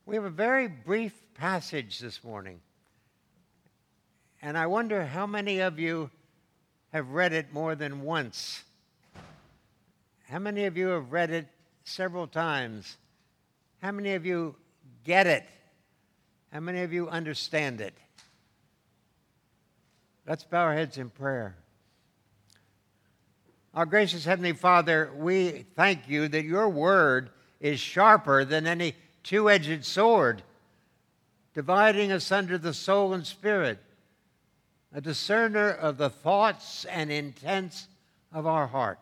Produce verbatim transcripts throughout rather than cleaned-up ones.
We have a very brief passage this morning, and I wonder how many of you have read it more than once. How many of you have read it several times? How many of you get it? How many of you understand it? Let's bow our heads in prayer. Our gracious Heavenly Father, we thank you that your word is sharper than any two-edged sword, dividing asunder the soul and spirit, a discerner of the thoughts and intents of our heart.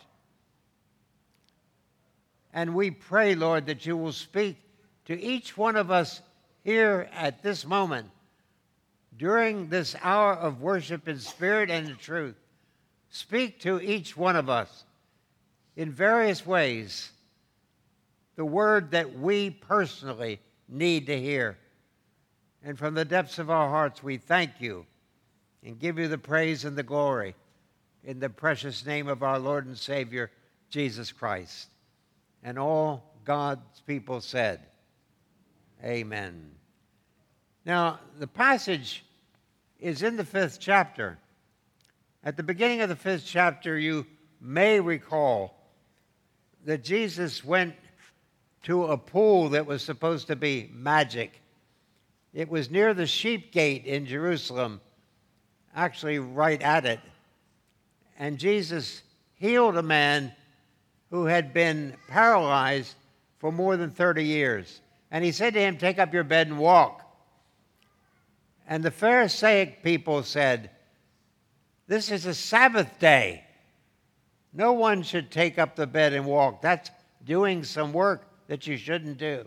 And we pray, Lord, that you will speak to each one of us here at this moment, during this hour of worship in spirit and in truth. Speak to each one of us in various ways the word that we personally need to hear. And from the depths of our hearts, we thank you and give you the praise and the glory in the precious name of our Lord and Savior, Jesus Christ. And all God's people said, amen. Now, the passage is in the fifth chapter. At the beginning of the fifth chapter, you may recall that Jesus went to a pool that was supposed to be magic. It was near the sheep gate in Jerusalem, actually right at it. And Jesus healed a man who had been paralyzed for more than thirty years. And he said to him, "Take up your bed and walk." And the Pharisaic people said, "This is a Sabbath day. No one should take up the bed and walk. That's doing some work that you shouldn't do."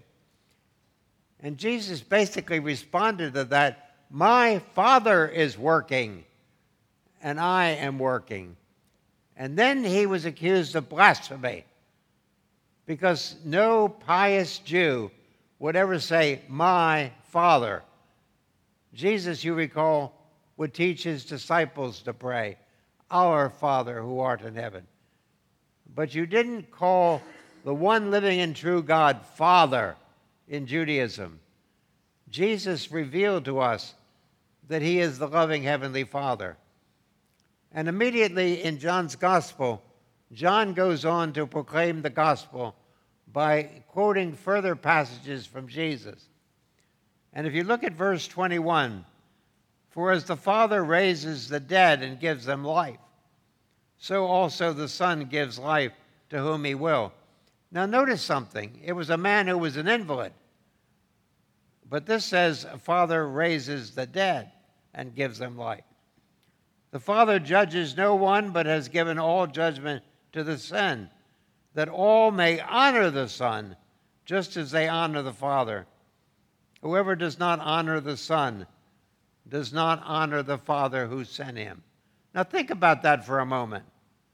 And Jesus basically responded to that, "My Father is working, and I am working." And then he was accused of blasphemy, because no pious Jew would ever say, "My Father." Jesus, you recall, would teach his disciples to pray, "Our Father who art in heaven." But you didn't call the one living and true God Father in Judaism. Jesus revealed to us that he is the loving Heavenly Father. And immediately in John's Gospel, John goes on to proclaim the Gospel by quoting further passages from Jesus. And if you look at verse twenty-one, "For as the Father raises the dead and gives them life, so also the Son gives life to whom he will." Now notice something. It was a man who was an invalid. But this says, "Father raises the dead and gives them life." The Father judges no one, but has given all judgment to the Son, that all may honor the Son, just as they honor the Father. Whoever does not honor the Son does not honor the Father who sent him. Now think about that for a moment.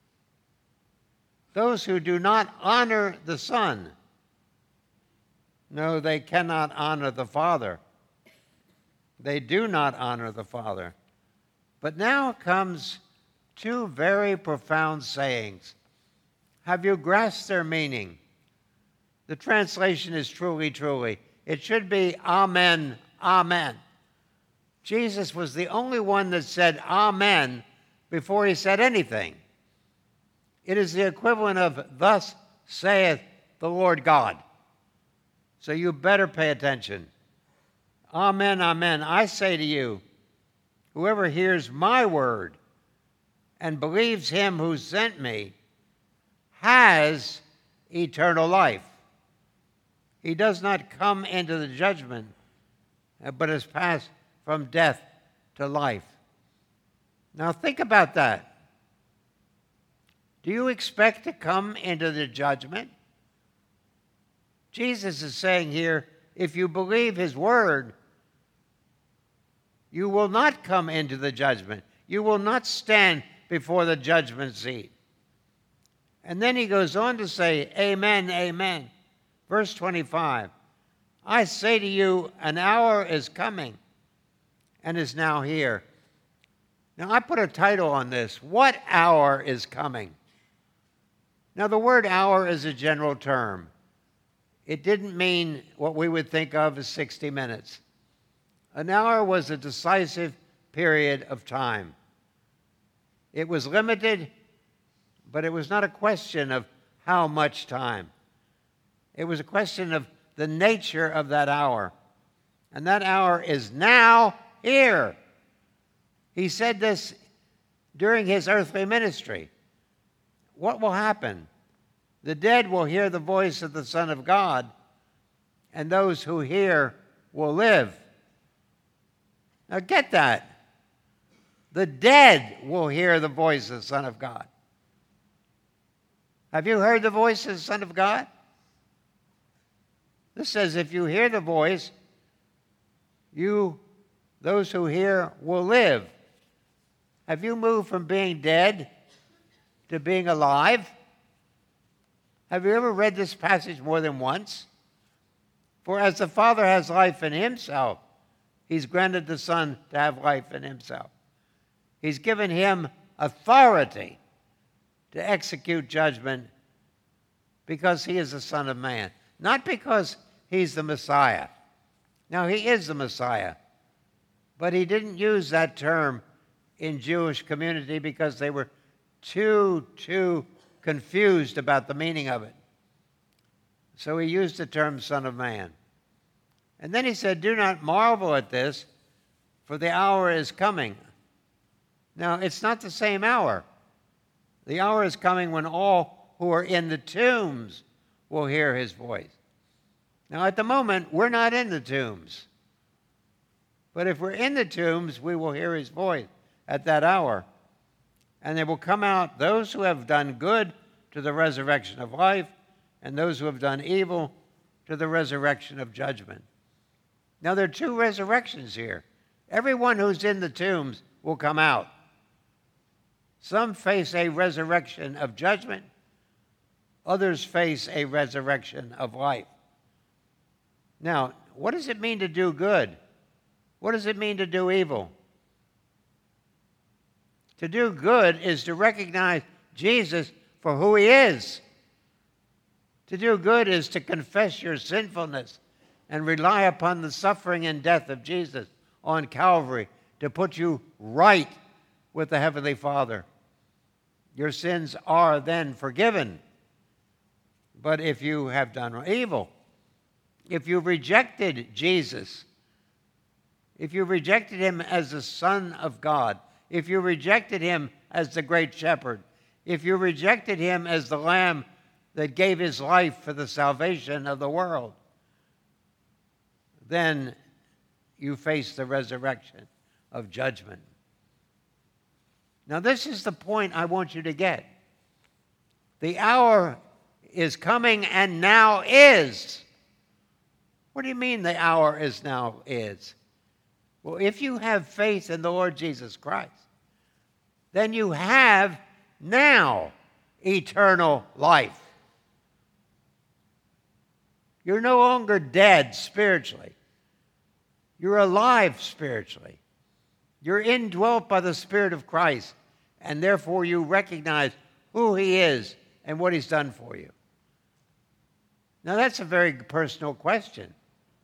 Those who do not honor the Son, no, they cannot honor the Father. They do not honor the Father. But now comes two very profound sayings. Have you grasped their meaning? The translation is truly, truly. It should be amen, amen. Jesus was the only one that said amen before he said anything. It is the equivalent of "Thus saith the Lord God." So you better pay attention. Amen, amen. I say to you, whoever hears my word and believes him who sent me has eternal life. He does not come into the judgment, but has passed from death to life. Now think about that. Do you expect to come into the judgment? Jesus is saying here, if you believe his word, you will not come into the judgment. You will not stand before the judgment seat. And then he goes on to say, amen, amen. Verse twenty-five, I say to you, an hour is coming and is now here. Now, I put a title on this, What Hour is Coming? Now, the word hour is a general term. it didn't mean what we would think of as sixty minutes. An hour was a decisive period of time. It was limited, but it was not a question of how much time. It was a question of the nature of that hour. And that hour is now here. He said this during his earthly ministry. What will happen? The dead will hear the voice of the Son of God, and those who hear will live. Now get that. The dead will hear the voice of the Son of God. Have you heard the voice of the Son of God? This says if you hear the voice, you, those who hear, will live. Have you moved from being dead to being alive? Have you ever read this passage more than once? For as the Father has life in himself, he's granted the Son to have life in himself. He's given him authority to execute judgment because he is the Son of Man, not because he's the Messiah. Now, he is the Messiah, but he didn't use that term in Jewish community because they were too, too confused about the meaning of it. So he used the term Son of Man. And then he said, do not marvel at this, for the hour is coming. Now, it's not the same hour. The hour is coming when all who are in the tombs will hear his voice. Now, at the moment, we're not in the tombs. But if we're in the tombs, we will hear his voice at that hour. And there will come out those who have done good to the resurrection of life, and those who have done evil to the resurrection of judgment. Now, there are two resurrections here. Everyone who's in the tombs will come out. Some face a resurrection of judgment. Others face a resurrection of life. Now, what does it mean to do good? What does it mean to do evil? To do good is to recognize Jesus for who he is. To do good is to confess your sinfulness and rely upon the suffering and death of Jesus on Calvary to put you right with the Heavenly Father. Your sins are then forgiven. But if you have done evil, if you've rejected Jesus, if you rejected him as the Son of God, if you rejected him as the great shepherd, if you rejected him as the Lamb that gave his life for the salvation of the world, then you face the resurrection of judgment. Now, this is the point I want you to get. The hour is coming and now is. What do you mean the hour is now is? Well, if you have faith in the Lord Jesus Christ, then you have now eternal life. You're no longer dead spiritually. You're alive spiritually. You're indwelt by the Spirit of Christ, and therefore you recognize who he is and what he's done for you. Now, that's a very personal question.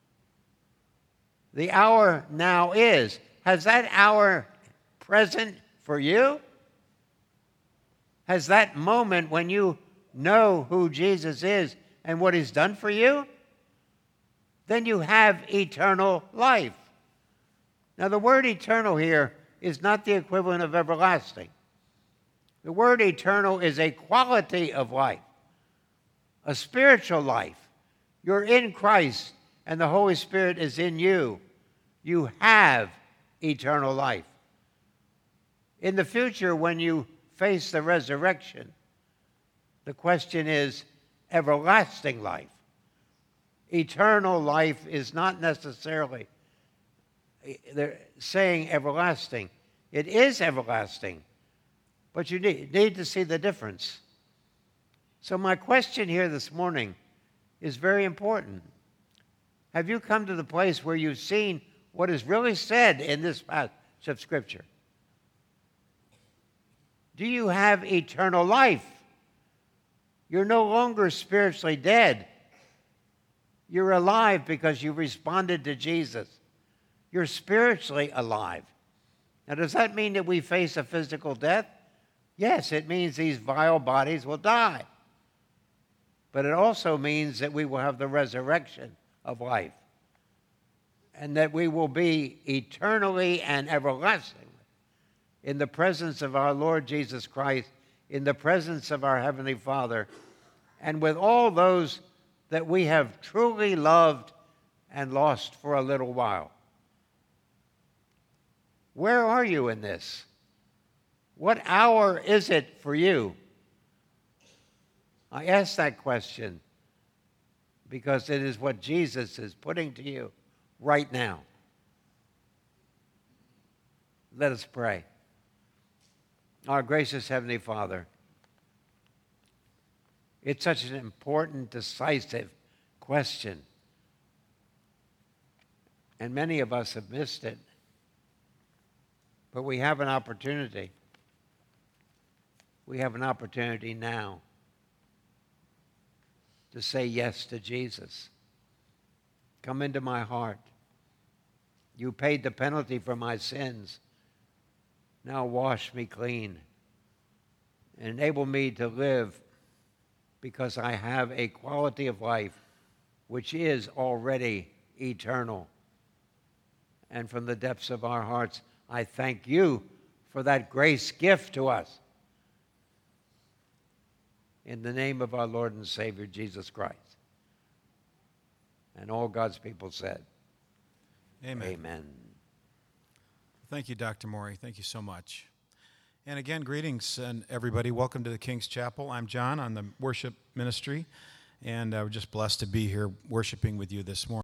The hour now is. Has that hour present for you? Has that moment when you know who Jesus is and what he's done for you? Then you have eternal life. Now, the word eternal here is not the equivalent of everlasting. The word eternal is a quality of life, a spiritual life. You're in Christ, and the Holy Spirit is in you. You have eternal life. In the future, when you face the resurrection, the question is everlasting life. Eternal life is not necessarily they're saying everlasting. It is everlasting, but you need, need to see the difference. So my question here this morning is very important. Have you come to the place where you've seen what is really said in this passage of Scripture? Do you have eternal life? You're no longer spiritually dead. You're alive because you responded to Jesus. You're spiritually alive. Now, does that mean that we face a physical death? Yes, it means these vile bodies will die. But it also means that we will have the resurrection of life, and that we will be eternally and everlastingly in the presence of our Lord Jesus Christ, in the presence of our Heavenly Father, and with all those that we have truly loved and lost for a little while. Where are you in this? What hour is it for you? I ask that question because it is what Jesus is putting to you right now. Let us pray. Our gracious Heavenly Father, it's such an important, decisive question, and many of us have missed it. But we have an opportunity. We have an opportunity now to say yes to Jesus. Come into my heart. You paid the penalty for my sins. Now wash me clean. Enable me to live because I have a quality of life which is already eternal. And from the depths of our hearts, I thank you for that grace gift to us. In the name of our Lord and Savior, Jesus Christ. And all God's people said, Amen. Amen. Thank you, Doctor Morey. Thank you so much. And again, greetings, and everybody. Welcome to the King's Chapel. I'm John on the worship ministry, and uh, we're just blessed to be here worshiping with you this morning.